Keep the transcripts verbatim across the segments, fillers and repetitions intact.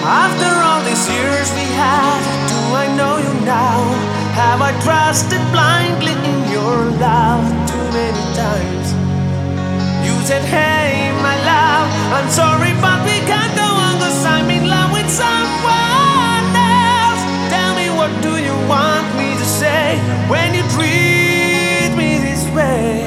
After all these years we had, do I know you now? Have I trusted blindly in your love too many times? You said, hey, my love, I'm sorry, but we can't go on, 'cause I'm in love with someone else. Tell me, what do you want me to say when you treat me this way?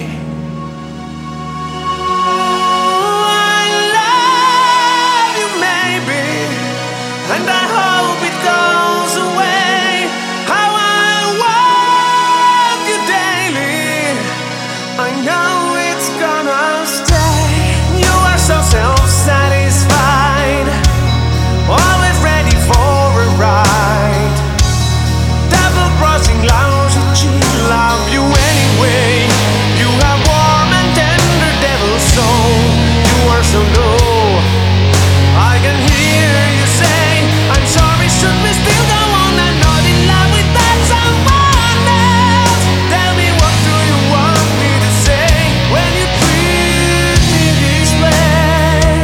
And I hope it goes away. How I want you daily, I know it's gonna stay. You are so self-satisfied, always ready for a ride. Double-crossing lousy cheat, love you anyway. You have warm and tender devil soul. You are so low, I can hear you say, I'm sorry, should we still go on? I'm not in love with that someone else. Tell me, what do you want me to say when you treat me this way?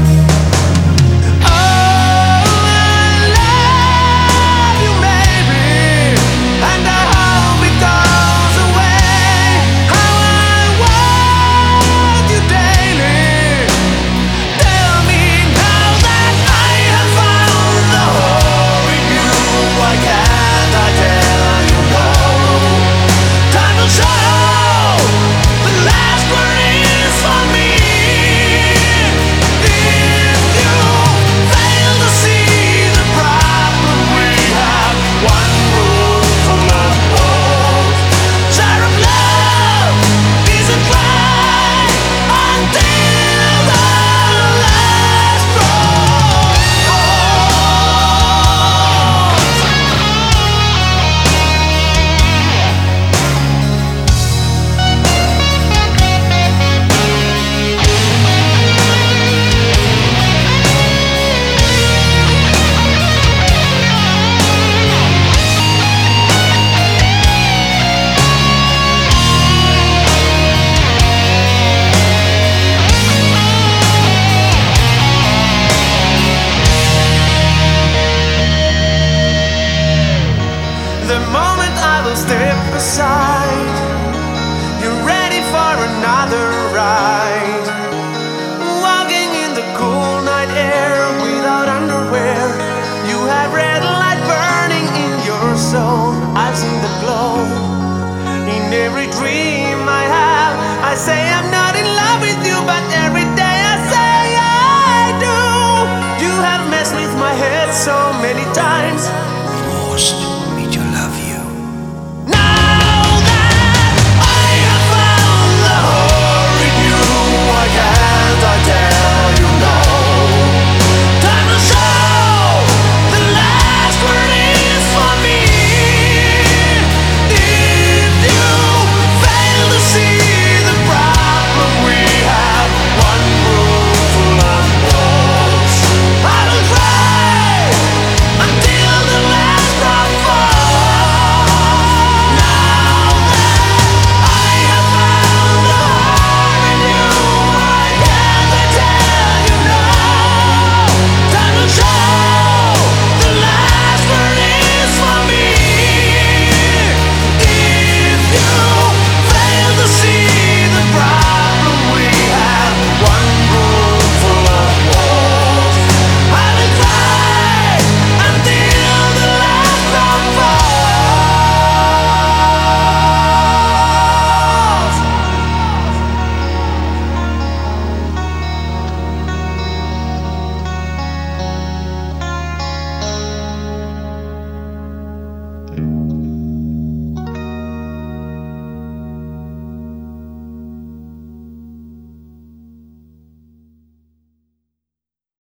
Oh, I love you, baby, and I hope it goes away. How I want you daily. Tell me now that I have found the hole in you. Why can't I tell you no? Time will show the last word is for me. If you fail to see the problem we have, one rule for love both. Jar of love isn't right until the last drop falls. The moment I will step aside, you're ready for another ride. Walking in the cool night air without underwear. You have red light burning in your soul. I've seen the glow in every dream I have. I say I'm not in love with you, but every day I say I do. You have messed with my head so many times. Lost.